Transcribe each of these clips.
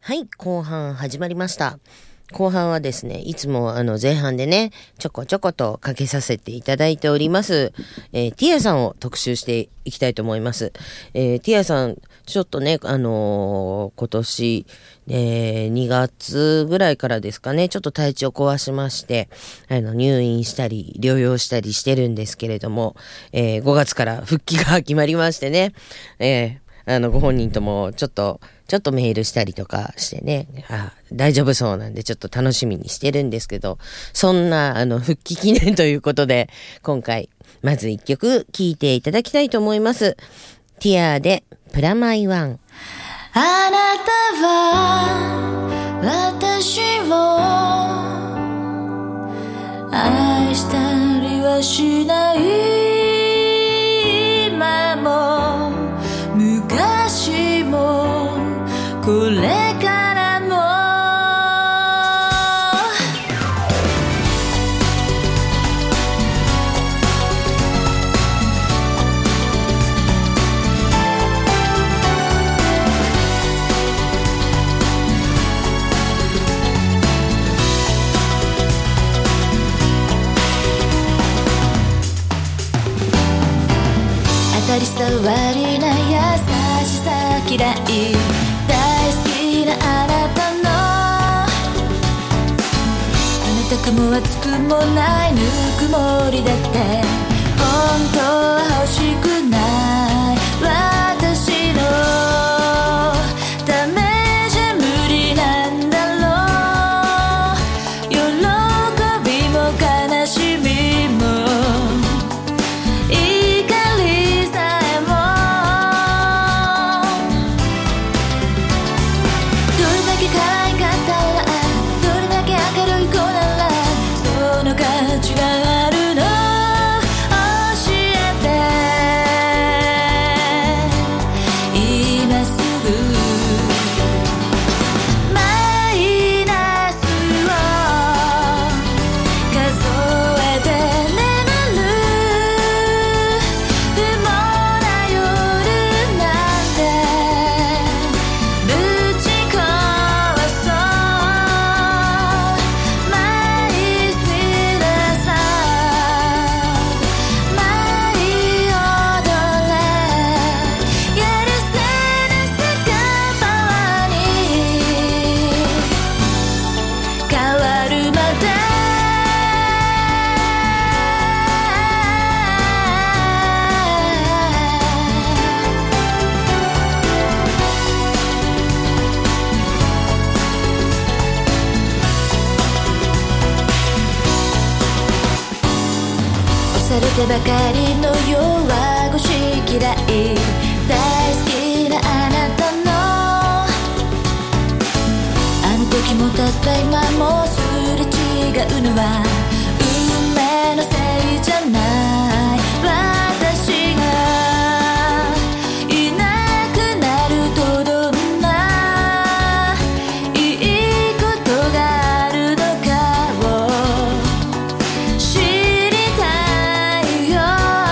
はい、後半始まりました。後半はですね、いつも前半でね、ちょこちょことかけさせていただいております、ティアさんを特集していきたいと思います。ティアさん、ちょっとね、今年、2月ぐらいからですかね、ちょっと体調壊しまして、入院したり、療養したりしてるんですけれども、5月から復帰が決まりましてね、ご本人ともちょっとメールしたりとかしてね、大丈夫そうなんでちょっと楽しみにしてるんですけど、そんな復帰記念ということで、今回まず一曲聴いていただきたいと思います。ティアでプラマイワン。 あなたは私を愛したりはしない、今も昔もこれからも。当たり障りな優しさ嫌い、大好きなあなたの冷たくも熱くもないぬくもりだって本当は欲しくない。私のためじゃ無理なんだろう。喜びも悲しみも怒りさえも、どれだけ可愛かったら、どれだけ明るい子なら、その価値があるの教えて、今すぐ。マイナスを数えて眠る不毛な夜なんてぶち壊そう。マイスピードさ、マイ踊れ、許せぬ酒場に変わるまで。押されてばかりの弱腰嫌い、大好きなあなたのあの時もたった今もすれ違うのは運命のせいじゃない。私がいなくなるとどんないいことがあるのかを知りたいよ。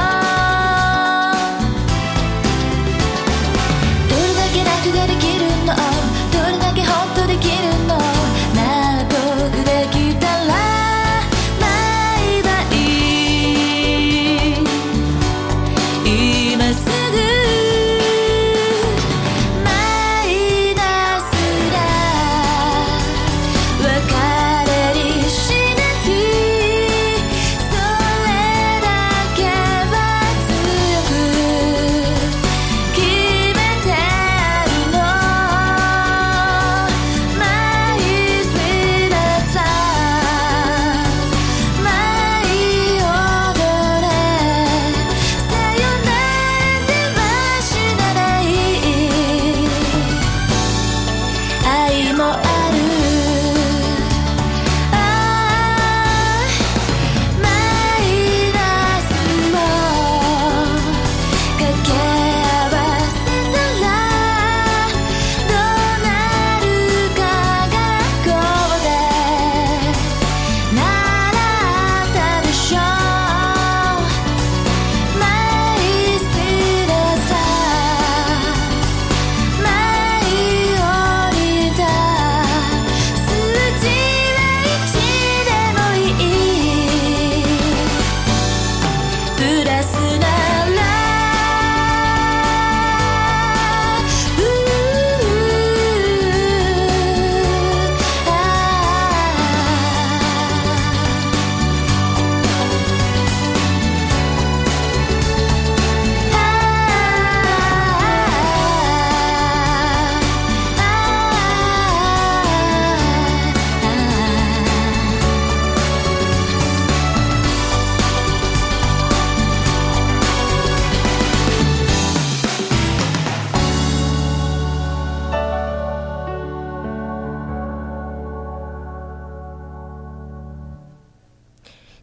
どれだけ楽ができるの、どれだけホッとできるの、納得できたら毎倍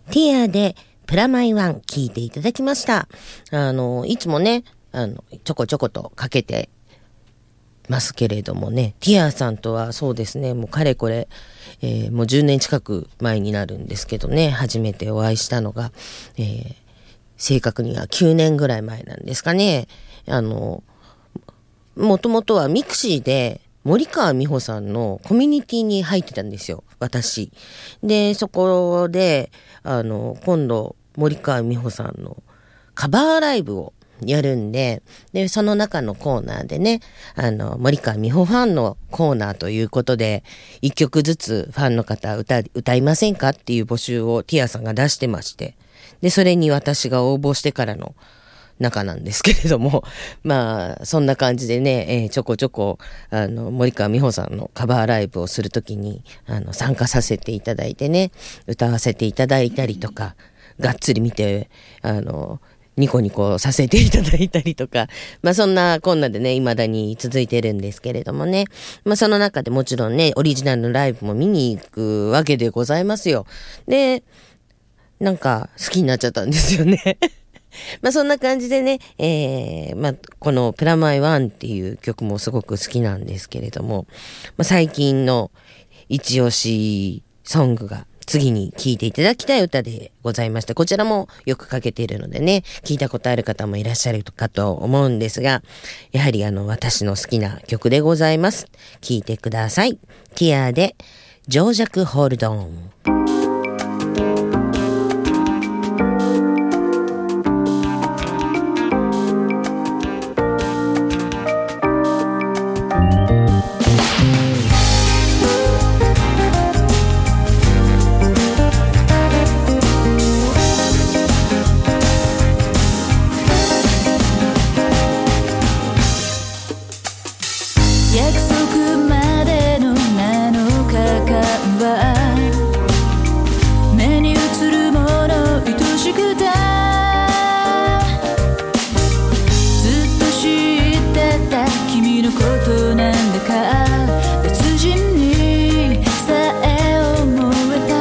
ティアでプラマイワン聞いていただきました。いつもね、ちょこちょことかけてますけれどもね、ティアさんとはそうですね、もうかれこれ、もう10年近く前になるんですけどね、初めてお会いしたのが、正確には9年ぐらい前なんですかね。もともとはミクシーで森川美穂さんのコミュニティに入ってたんですよ、私。で、そこで、今度森川美穂さんのカバーライブをやるんで、で、その中のコーナーでね、森川美穂ファンのコーナーということで、一曲ずつファンの方歌いませんかっていう募集をティアさんが出してまして、で、それに私が応募してからの中なんですけれども、まあ、そんな感じでね、ちょこちょこ、森川美穂さんのカバーライブをするときに、参加させていただいてね、歌わせていただいたりとか、がっつり見て、ニコニコさせていただいたりとか、まあそんなこんなでね、未だに続いてるんですけれどもね。まあその中でもちろんね、オリジナルのライブも見に行くわけでございますよ。で、なんか好きになっちゃったんですよね。まあそんな感じでね、まあこのプラマイワンっていう曲もすごく好きなんですけれども、まあ最近の一押しソングが次に聴いていただきたい歌でございました。こちらもよくかけているのでね、聞いたことある方もいらっしゃるかと思うんですが、やはり私の好きな曲でございます。聴いてください。ティアで情弱ホールドオン。 約束までの7日間は目に映るもの愛しくてずっと知ってた君のことなんだか別人にさえ思えた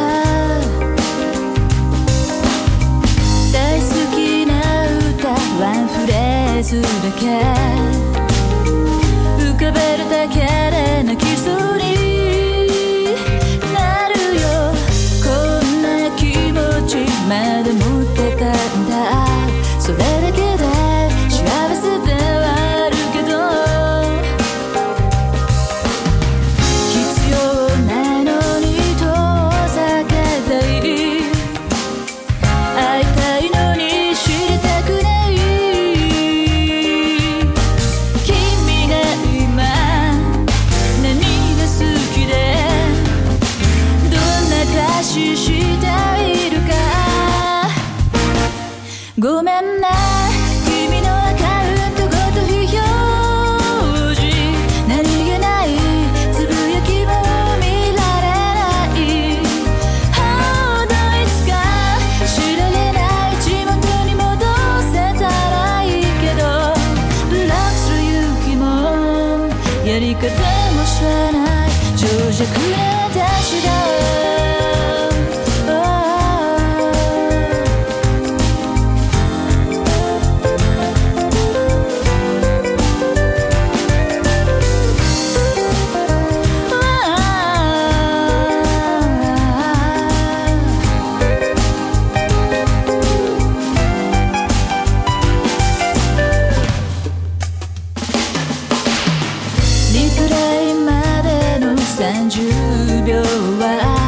大好きな歌ワンフレーズだけ浮かべるだけで泣きそうになるよこんな気持ちまで持ってたんだそれだけで幸せではあるけど必要なのに遠ざけたい会いたいのに知りたくない君が今何が好きでどんな暮らししているかごめんな君のアカウントごと非表示何気ないつぶやきも見られないほどいつか知られない地元に戻せたらいいけどブロックする勇気もやり方も知らない情弱な私だリプレイまでの30秒は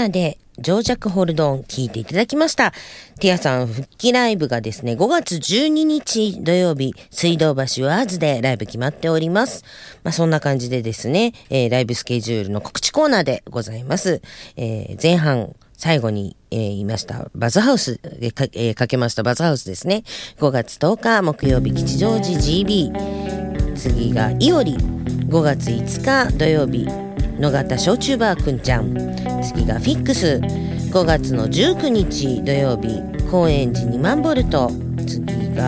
ナーでジョージャックホールドオン聞いていただきました。ティアさん復帰ライブがですね、5月12日土曜日、水道橋ワーズでライブ決まっております。そんな感じでですね、ライブスケジュールの告知コーナーでございます。前半、最後に、言いましたバズハウスかけましたバズハウスですね。5月10日木曜日吉祥寺 GB、 次がイオリ、5月5日土曜日野方小チューバーくんちゃん、次がフィックス、5月の19日土曜日高円寺2万ボルト、次が、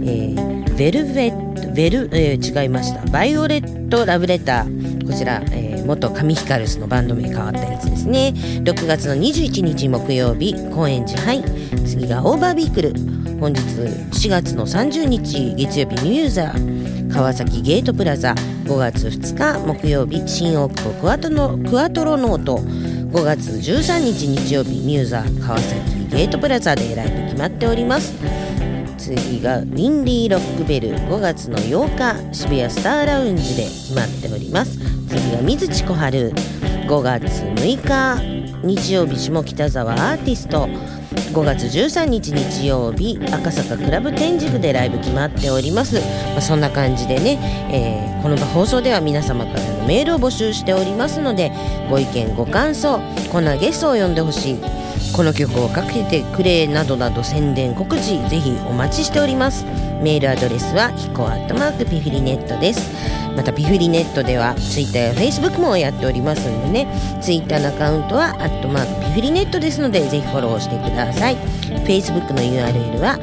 違いましたバイオレットラブレター、こちら、元神ヒカルスのバンド名変わったやつですね。6月の21日木曜日高円寺ハイ、次がオーバービークル、本日4月の30日月曜日ミューザー川崎ゲートプラザ、5月2日木曜日新大久保クワトロノート、5月13日日曜日ミューザー川崎ゲートプラザでライブ決まっております。次がウィンリーロックベル、5月の8日渋谷スターラウンジで決まっております。次が水地小春、5月6日日曜日下北沢アーティスト、5月13日日曜日赤坂クラブ天竺でライブ決まっております。そんな感じでね、この放送では皆様からのメールを募集しておりますので、ご意見ご感想、こんなゲストを呼んでほしい、この曲をかけてくれなどなど宣伝告知ぜひお待ちしております。メールアドレスはヒコ@ピフリネットです。またピフリネットではツイッターやフェイスブックもやっておりますのでね、ツイッターのアカウントはピフリネットですのでぜひフォローしてください。フェイスブックの URL は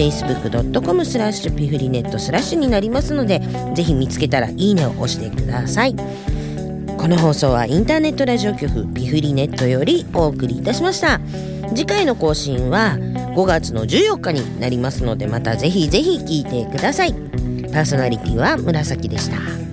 facebook.com/ピフリネット/ になりますので、ぜひ見つけたらいいねを押してください。この放送はインターネットラジオ局ピフリネットよりお送りいたしました。次回の更新は5月の14日になりますので、またぜひぜひ聞いてください。パーソナリティは紫でした。